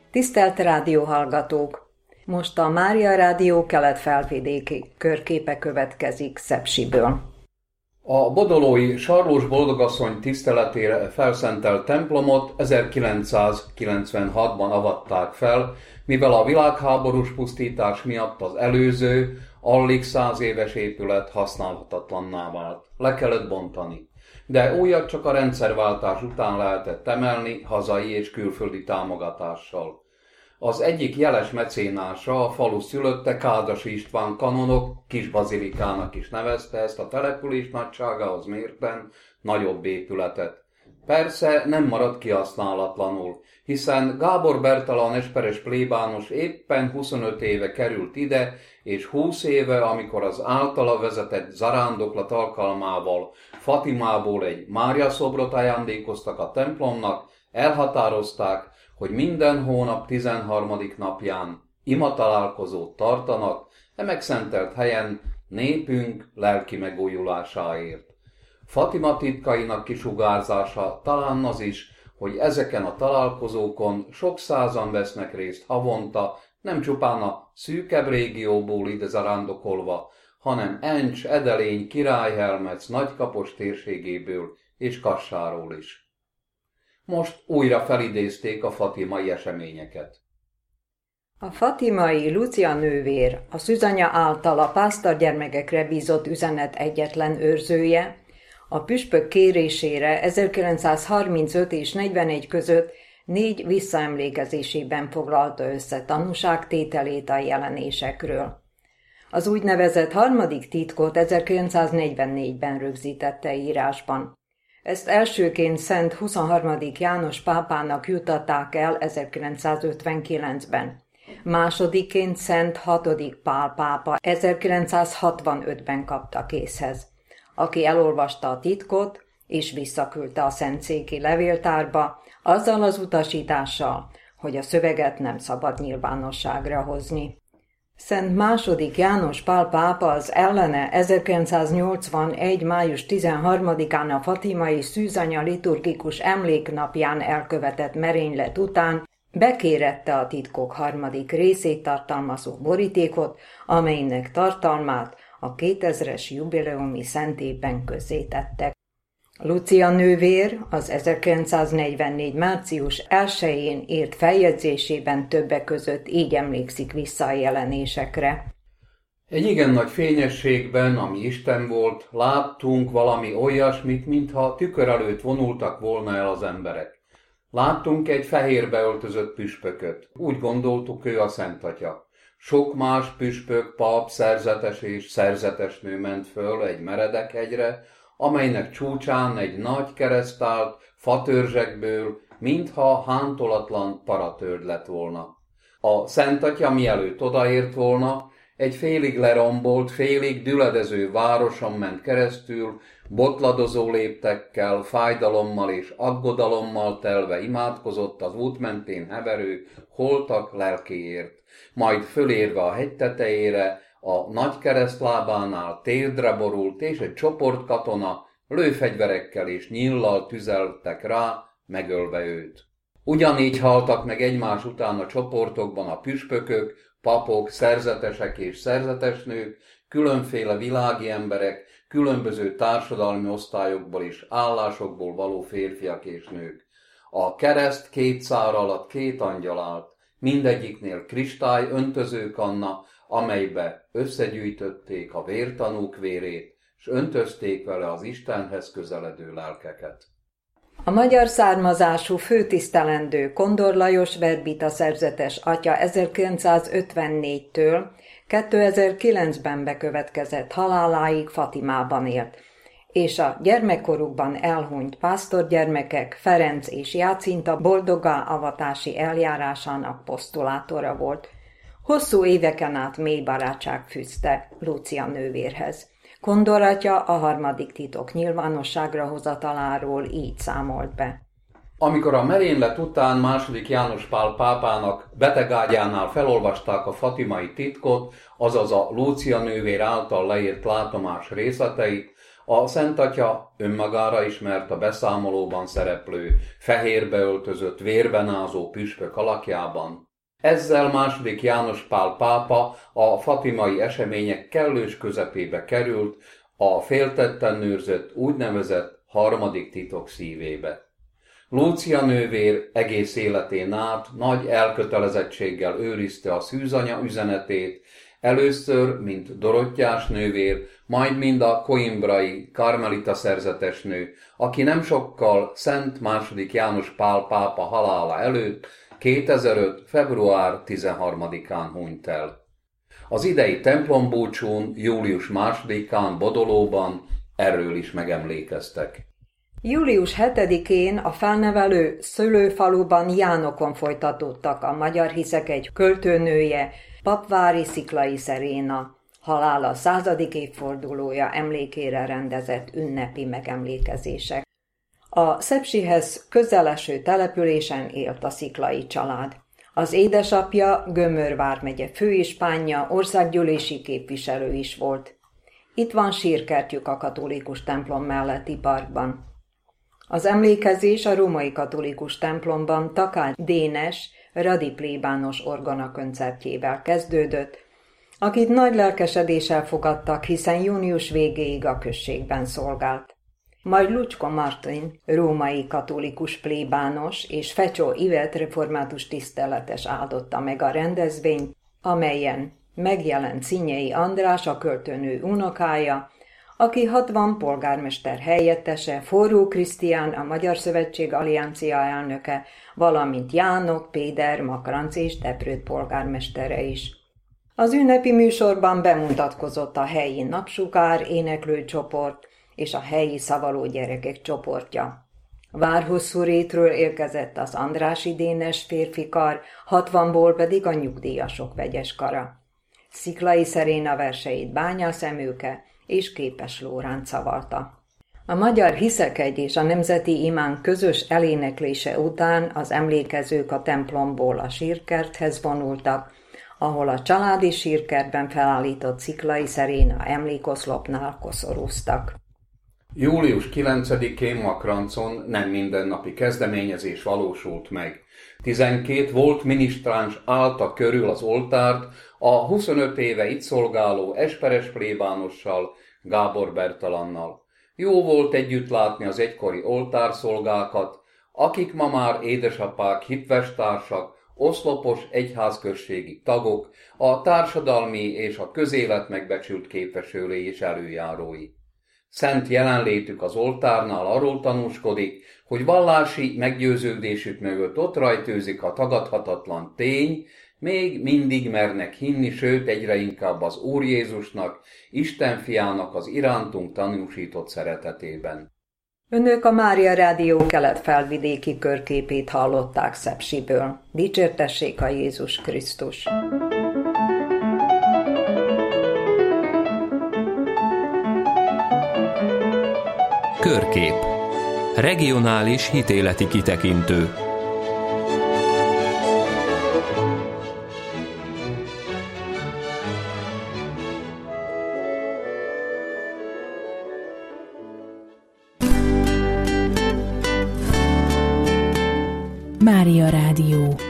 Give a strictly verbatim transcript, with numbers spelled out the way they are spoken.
Tisztelt rádióhallgatók! Most a Mária Rádió kelet-felvidéki körképe következik Szepsiből. A bodolói Sarlós Boldogasszony tiszteletére felszentelt templomot ezerkilencszázkilencvenhatban avatták fel, mivel a világháborús pusztítás miatt az előző, alig száz éves épület használhatatlanná vált. Le kellett bontani. De újat csak a rendszerváltás után lehetett emelni hazai és külföldi támogatással. Az egyik jeles mecénása, a falu szülötte, Kádasi István kanonok Kisbazilikának is nevezte ezt a település nagyságához mérten nagyobb épületet. Persze nem maradt kihasználatlanul, hiszen Gábor Bertalan a nesperes plébános éppen huszonöt éve került ide, és húsz éve, amikor az általa vezetett zarándoklat alkalmával Fatimából egy Mária szobrot ajándékoztak a templomnak, elhatározták, hogy minden hónap tizenharmadik napján imatalálkozót tartanak e megszentelt helyen népünk lelki megújulásáért. Fatima titkainak kisugárzása talán az is, hogy ezeken a találkozókon sok százan vesznek részt havonta, nem csupán a szűkebb régióból ide zarándokolva, hanem Encs, Edelény, Királyhelmec, Nagykapos térségéből és Kassáról is. Most újra felidézték a fatimai eseményeket. A fatimai Lucia nővér, a szűzanya által a pásztorgyermekekre bízott üzenet egyetlen őrzője, a püspök kérésére ezerkilencszázharmincöt és negyvenegy között négy visszaemlékezésében foglalta össze tanúságtételét a jelenésekről. Az úgynevezett harmadik titkot ezerkilencszáznegyvennégyben rögzítette írásban. Ezt elsőként Szent huszonharmadik János pápának juttatták el ezerkilencszázötvenkilencben. Másodikként Szent hatodik Pál pápa ezerkilencszázhatvanötben kapta készhez, aki elolvasta a titkot és visszaküldte a szentszéki levéltárba, azzal az utasítással, hogy a szöveget nem szabad nyilvánosságra hozni. Szent második János Pál pápa az ellene ezerkilencszáznyolcvanegy. május tizenharmadikán a fatimai szűzanya liturgikus emléknapján elkövetett merénylet után bekérette a titkok harmadik részét tartalmazó borítékot, amelynek tartalmát a kétezres jubileumi szentében közzétettek. Lucia nővér az ezerkilencszáznegyvennégy. március elsején írt feljegyzésében többek között így emlékszik vissza a jelenésekre. Egy igen nagy fényességben, ami Isten volt, láttunk valami olyasmit, mintha tükör előtt vonultak volna el az emberek. Láttunk egy fehérbe öltözött püspököt. Úgy gondoltuk, ő a Szentatya. Sok más püspök, pap, szerzetes és szerzetesnő ment föl egy meredek hegyre, amelynek csúcsán egy nagy kereszt állt, fatörzsekből, mintha hántolatlan paratörd lett volna. A Szentatya mielőtt odaért volna, egy félig lerombolt, félig düledező városon ment keresztül, botladozó léptekkel, fájdalommal és aggodalommal telve imádkozott az út mentén heverő, holtak lelkéért, majd fölérve a hegy tetejére, a nagy keresztlábánál térdre borult, és egy csoport katona lőfegyverekkel és nyíllal tüzeltek rá, megölve őt. Ugyanígy haltak meg egymás után a csoportokban a püspökök, papok, szerzetesek és szerzetesnők, különféle világi emberek, különböző társadalmi osztályokból és állásokból való férfiak és nők. A kereszt két szár alatt két angyal állt, mindegyiknél kristály öntözőkanna, amelybe összegyűjtötték a vértanúk vérét, s öntözték vele az Istenhez közeledő lelkeket. A magyar származású főtisztelendő Kondor Lajos verbita szerzetes atya ezerkilencszázötvennégytől kétezer-kilencben bekövetkezett haláláig Fatimában élt, és a gyermekkorukban elhunyt pásztorgyermekek Ferenc és Jácinta boldoggá avatási eljárásának posztulátora volt. Hosszú éveken át mély barátság fűzte Lucia nővérhez. Kondor atya a harmadik titok nyilvánosságra hozataláról így számolt be. Amikor a merénylet után második János Pál pápának betegágyánál felolvasták a fatimai titkot, azaz a Lúcia nővér által leírt látomás részleteit, A Szent Atya önmagára ismert a beszámolóban szereplő, fehérbe öltözött, vérben ázó püspök alakjában. Ezzel második János Pál pápa a fatimai események kellős közepébe került, a féltetten őrzött úgynevezett harmadik titok szívébe. Lúcia nővér egész életén át nagy elkötelezettséggel őrizte a szűzanya üzenetét, először, mint Dorottyás nővér, majd mind a coimbrai karmelita szerzetesnő, aki nem sokkal Szent második János Pál pápa halála előtt, kétezer-öt. február tizenharmadikán hunyt el. Az idei templombúcsún, július másodikán Bodolóban erről is megemlékeztek. július hetedikén a felnevelő szülőfaluban Jánokon folytatódtak a magyar hiszek egy költőnője, Papvári Sziklay Szeréna halála századik évfordulója emlékére rendezett ünnepi megemlékezések. A Szepsihez közeleső településen élt a Sziklay család. Az édesapja Gömör vármegye főispánja, országgyűlési képviselő is volt. Itt van sírkertjük a katolikus templom melletti parkban. Az emlékezés a római katolikus templomban Takács Dénes radi plébános orgonakoncertjével kezdődött, akit nagy lelkesedéssel fogadtak, hiszen június végéig a községben szolgált. Majd Lucsko Martin, római katolikus plébános és Fecsó Ivet református tiszteletes áldotta meg a rendezvényt, amelyen megjelent Szinyei András, a költőnő unokája, aki hatvan polgármester helyettese, Forró Krisztián, a Magyar Szövetség Alliancia elnöke, valamint Jánok, Péder, Makranc és Debrőt polgármestere is. Az ünnepi műsorban bemutatkozott a helyi napsugár éneklőcsoport és a helyi szavaló gyerekek csoportja. Várhosszú rétről érkezett az Andrássy Dénes férfi kar, hatvanból pedig a nyugdíjasok vegyes kara. Sziklay Szeréna verseit Bányász Emőke és Képes Lóránc szavalta. A Magyar Hiszekegy és a Nemzeti Imán közös eléneklése után az emlékezők a templomból a sírkerthez vonultak, ahol a családi sírkertben felállított Sziklay Szeréna emlékoszlopnál koszorúztak. július kilencedikén Makrancon nem mindennapi kezdeményezés valósult meg. tizenkét volt minisztráns állta körül az oltárt a huszonöt éve itt szolgáló esperes plébánossal, Gábor Bertalannal. Jó volt együtt látni az egykori oltárszolgákat, akik ma már édesapák, hitvestársak, oszlopos egyházközségi tagok, a társadalmi és a közélet megbecsült képviselői és előjárói. Szent jelenlétük az oltárnál arról tanúskodik, hogy vallási meggyőződésük mögött ott rajtőzik a tagadhatatlan tény, még mindig mernek hinni, sőt egyre inkább az Úr Jézusnak, Isten fiának az irántunk tanúsított szeretetében. Önök a Mária Rádió kelet-felvidéki körképét hallották Szepsiből. Dicsértessék a Jézus Krisztus! Körkép. Regionális hitéleti kitekintő. Mária Rádió.